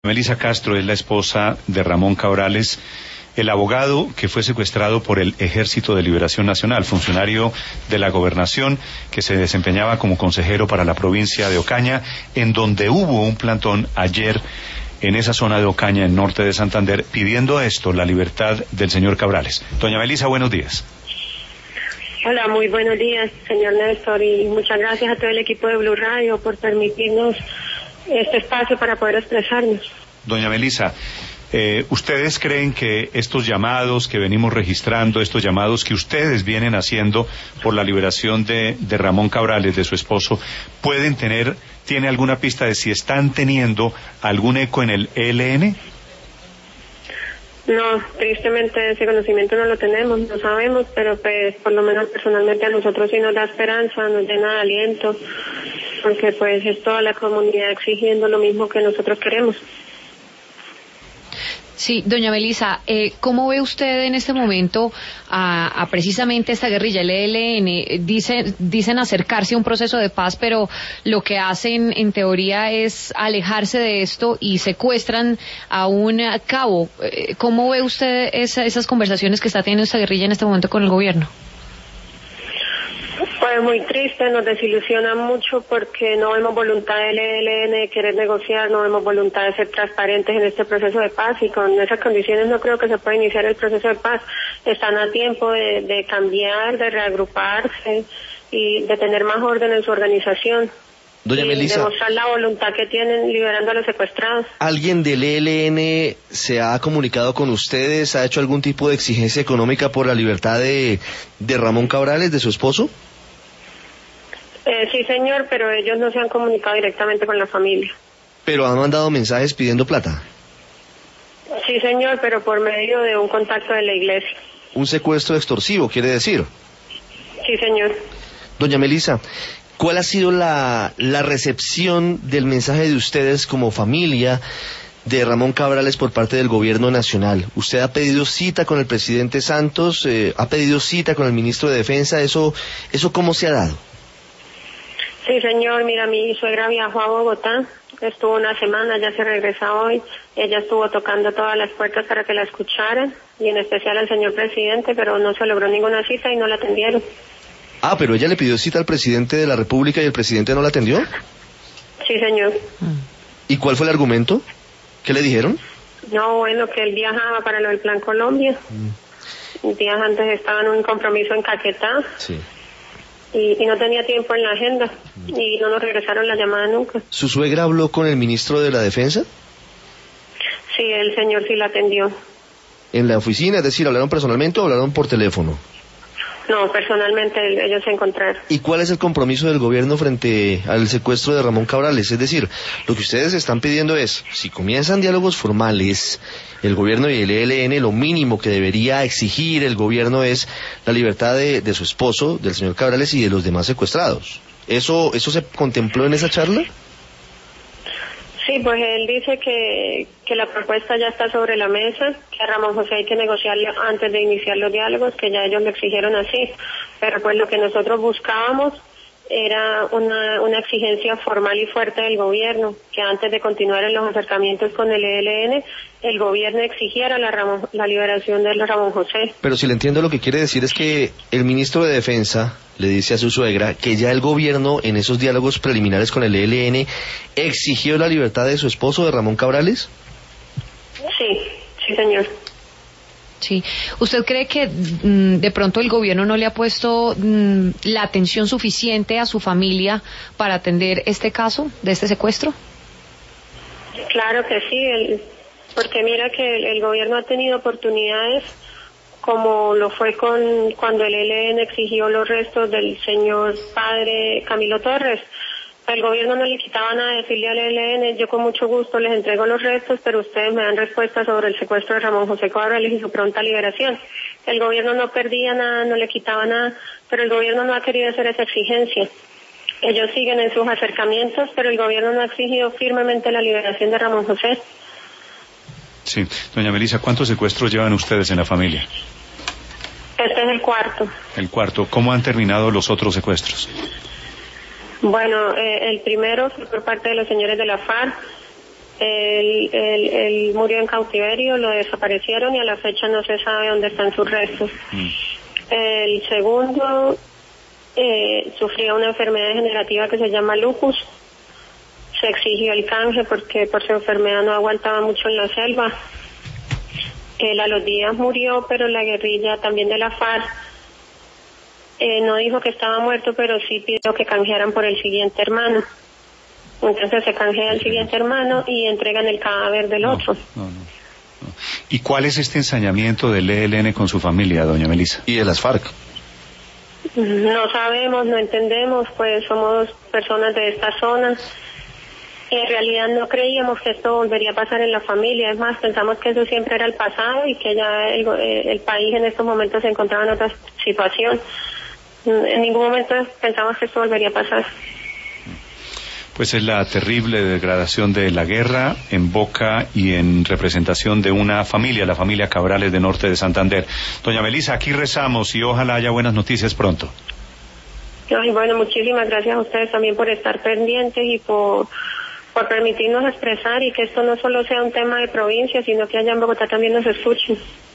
Melissa Castro es la esposa de Ramón Cabrales, el abogado que fue secuestrado por el Ejército de Liberación Nacional, funcionario de la gobernación que se desempeñaba como consejero para la provincia de Ocaña, en donde hubo un plantón ayer en esa zona de Ocaña, en norte de Santander, pidiendo la libertad del señor Cabrales. Doña Melissa, buenos días. Hola, muy buenos días, señor Néstor, y muchas gracias a todo el equipo de Blue Radio por permitirnos este espacio para poder expresarnos. Doña Melissa, ¿ustedes creen que estos llamados que venimos registrando, estos llamados que ustedes vienen haciendo por la liberación de Ramón Cabrales, de su esposo, tiene alguna pista de si están teniendo algún eco en el ELN? No, tristemente ese conocimiento no lo tenemos, no sabemos, pero pues por lo menos personalmente a nosotros sí nos da esperanza, nos llena de aliento, porque pues es toda la comunidad exigiendo lo mismo que nosotros queremos. Sí, doña Melissa, ¿cómo ve usted en este momento a precisamente esta guerrilla, el ELN? Dicen acercarse a un proceso de paz, pero lo que hacen en teoría es alejarse de esto y secuestran a un cabo. ¿Cómo ve usted esas conversaciones que está teniendo esta guerrilla en este momento con el gobierno? Pues muy triste, nos desilusiona mucho porque no vemos voluntad del ELN de querer negociar, no vemos voluntad de ser transparentes en este proceso de paz, y con esas condiciones no creo que se pueda iniciar el proceso de paz. Están a tiempo de cambiar, de reagruparse y de tener más orden en su organización. Doña Melissa, demostrar la voluntad que tienen liberando a los secuestrados. ¿Alguien del ELN se ha comunicado con ustedes? ¿Ha hecho algún tipo de exigencia económica por la libertad de Ramón Cabrales, de su esposo? Sí, señor, pero ellos no se han comunicado directamente con la familia. ¿Pero han mandado mensajes pidiendo plata? Sí, señor, pero por medio de un contacto de la iglesia. ¿Un secuestro extorsivo, quiere decir? Sí, señor. Doña Melissa, ¿cuál ha sido la recepción del mensaje de ustedes como familia de Ramón Cabrales por parte del gobierno nacional? ¿Usted ha pedido cita con el presidente Santos? ¿Ha pedido cita con el ministro de Defensa? ¿Eso cómo se ha dado? Sí, señor, mira, mi suegra viajó a Bogotá, estuvo una semana, ya se regresa hoy, ella estuvo tocando todas las puertas para que la escucharan, y en especial al señor presidente, pero no se logró ninguna cita y no la atendieron. Ah, pero ella le pidió cita al presidente de la República y el presidente no la atendió. Sí, señor. ¿Y cuál fue el argumento? ¿Qué le dijeron? No, bueno, que él viajaba para lo del Plan Colombia. Días antes estaba en un compromiso en Caquetá. Sí. Y no tenía tiempo en la agenda, y no nos regresaron la llamada nunca. ¿Su suegra habló con el ministro de la Defensa? Sí, el señor sí la atendió. ¿En la oficina? Es decir, ¿hablaron personalmente o hablaron por teléfono? No, personalmente ellos se encontraron. ¿Y cuál es el compromiso del gobierno frente al secuestro de Ramón Cabrales? Es decir, lo que ustedes están pidiendo es, si comienzan diálogos formales, el gobierno y el ELN, lo mínimo que debería exigir el gobierno es la libertad de su esposo, del señor Cabrales, y de los demás secuestrados. ¿Eso se contempló en esa charla? Sí, pues él dice que la propuesta ya está sobre la mesa, que a Ramón José hay que negociarle antes de iniciar los diálogos, que ya ellos lo exigieron así, pero pues lo que nosotros buscábamos era una exigencia formal y fuerte del gobierno, que antes de continuar en los acercamientos con el ELN, el gobierno exigiera la liberación de Ramón José. Pero si le entiendo, lo que quiere decir es que el ministro de Defensa le dice a su suegra que ya el gobierno en esos diálogos preliminares con el ELN exigió la libertad de su esposo, de Ramón Cabrales. Sí, señor. Sí. ¿Usted cree que de pronto el gobierno no le ha puesto la atención suficiente a su familia para atender este caso de este secuestro? Claro que sí, porque mira que el gobierno ha tenido oportunidades, como lo fue cuando el ELN exigió los restos del señor padre Camilo Torres. El gobierno no le quitaba nada decirle al ELN, yo con mucho gusto les entrego los restos, pero ustedes me dan respuesta sobre el secuestro de Ramón José Cabrales y su pronta liberación. El gobierno no perdía nada, no le quitaba nada, pero el gobierno no ha querido hacer esa exigencia. Ellos siguen en sus acercamientos, pero el gobierno no ha exigido firmemente la liberación de Ramón José. Sí, doña Melissa, ¿cuántos secuestros llevan ustedes en la familia? Este es el cuarto. El cuarto. ¿Cómo han terminado los otros secuestros? Bueno, el primero fue por parte de los señores de la FARC, Él murió en cautiverio, lo desaparecieron y a la fecha no se sabe dónde están sus restos. El segundo sufría una enfermedad degenerativa que se llama lupus. Se exigió el canje porque por su enfermedad no aguantaba mucho en la selva. Él a los días murió, pero la guerrilla también de la FARC no dijo que estaba muerto, pero sí pidió que canjearan por el siguiente hermano. Entonces se canjea el siguiente hermano y entregan el cadáver del otro. No. ¿Y cuál es este ensañamiento del ELN con su familia, doña Melissa? Y de las FARC. No sabemos, no entendemos, pues somos personas de esta zona. En realidad no creíamos que esto volvería a pasar en la familia, es más, pensamos que eso siempre era el pasado y que ya el país en estos momentos se encontraba en otra situación. En ningún momento pensamos que esto volvería a pasar. Pues es la terrible degradación de la guerra en boca y en representación de una familia, la familia Cabrales de Norte de Santander. Doña Melissa, aquí rezamos y ojalá haya buenas noticias pronto. Ay, bueno, muchísimas gracias a ustedes también por estar pendientes y por permitirnos expresar y que esto no solo sea un tema de provincia, sino que allá en Bogotá también nos escuchen.